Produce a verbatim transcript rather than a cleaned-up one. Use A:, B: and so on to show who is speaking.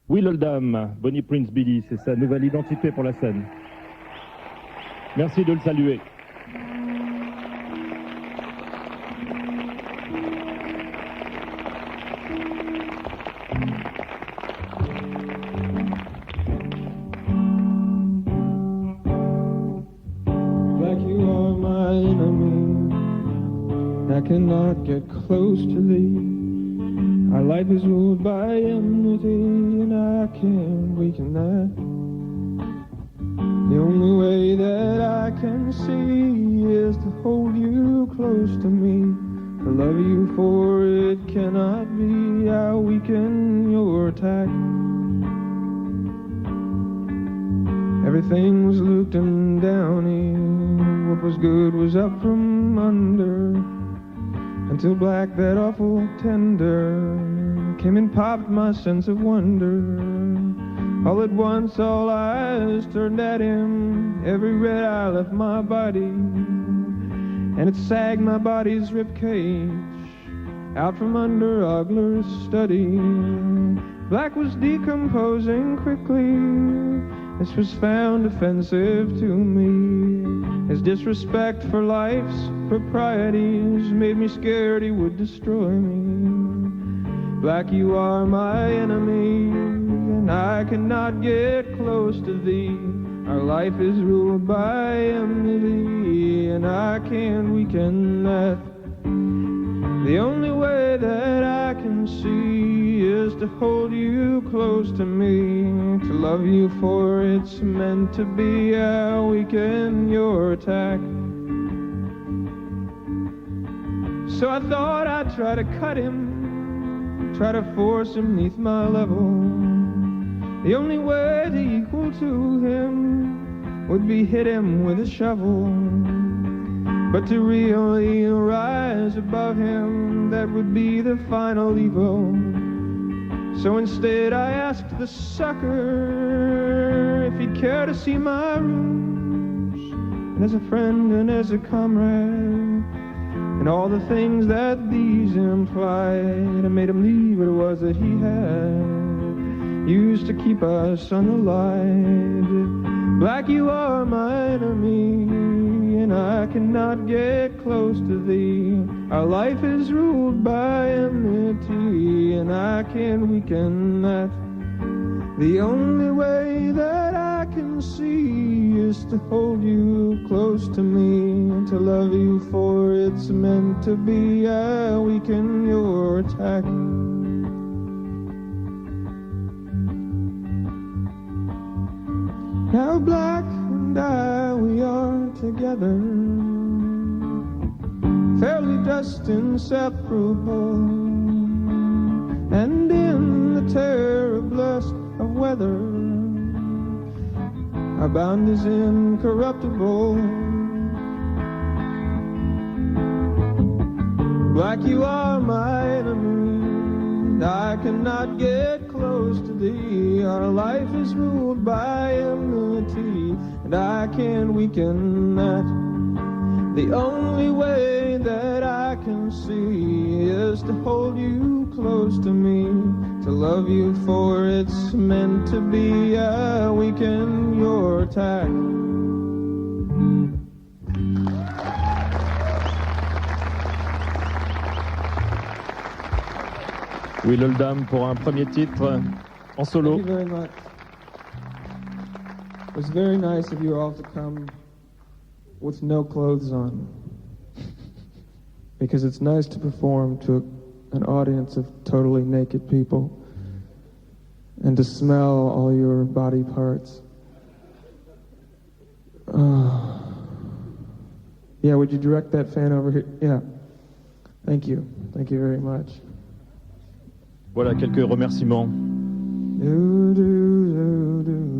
A: Will Oldham, Bonnie Prince Billy, c'est sa nouvelle identité pour la scène. Merci de le saluer.
B: Like you are my enemy, I cannot get close to thee. Our life is ruled by enmity, and I can't weaken that. The only way that I can see is to hold you close to me, to love you, for it cannot be. I weaken your attack. Everything was looped and downy, what was good was up from under, until black, that awful tender, came and popped my sense of wonder. All at once all eyes turned at him, every red eye left my body, and it sagged my body's ribcage out from under Ogler's study. Black was decomposing quickly. This was found offensive to me. His disrespect for life's proprieties made me scared he would destroy me. Black, you are my enemy, and I cannot get close to thee. Our life is ruled by enmity, and I can't weaken that. The only way that I can see is to hold you close to me, to love you, for it's meant to be. I weaken your attack. So I thought I'd try to cut him, try to force him neath my level. The only way to equal to him would be hit him with a shovel. But to really rise above him, that would be the final evil. So instead I asked the sucker if he'd care to see my rooms, and as a friend and as a comrade, and all the things that these implied. I made him leave what it was that he had used to keep us unalive. Black, you are my enemy, and I cannot get close to thee. Our life is ruled by enmity, and I can't weaken that. The only way that I can see is to hold you close to me, and to love you, for it's meant to be. I weaken your attack. Now Black and I, we are together, fairly just inseparable, and in the terror blessed of weather, our bond is incorruptible. Black, you are my enemy, and I cannot get close to thee. Our life is ruled by enmity, and I can't weaken that. The only way that I can see is to hold you close to me, to love you, for it's meant to be. I weaken your attack.
A: Will Oldham pour un premier titre en solo.
B: Thank you very much. It was very nice of you all to come with no clothes on, because it's nice to perform to an audience of totally naked people and to smell all your body parts. Uh, yeah, would you direct that fan over here? Yeah. Thank you. Thank you very much.
A: Voilà quelques remerciements.
B: Do, do, do, do.